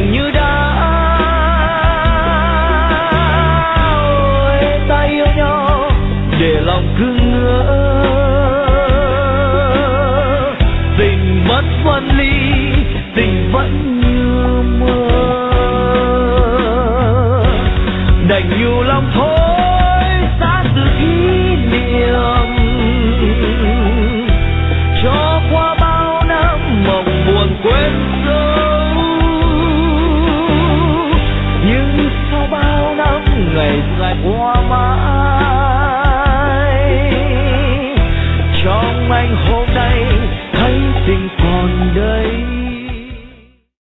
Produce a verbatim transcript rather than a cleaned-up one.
dường như đã ta yêu nhau để lòng cứ ngỡ tình mất phân ly, tình vẫn như mơ, đành nhiều lòng thôi xa từ kỷ niệm, cho qua bao năm mộng buồn quên sâu. Nhưng sau bao năm ngày dài qua mãi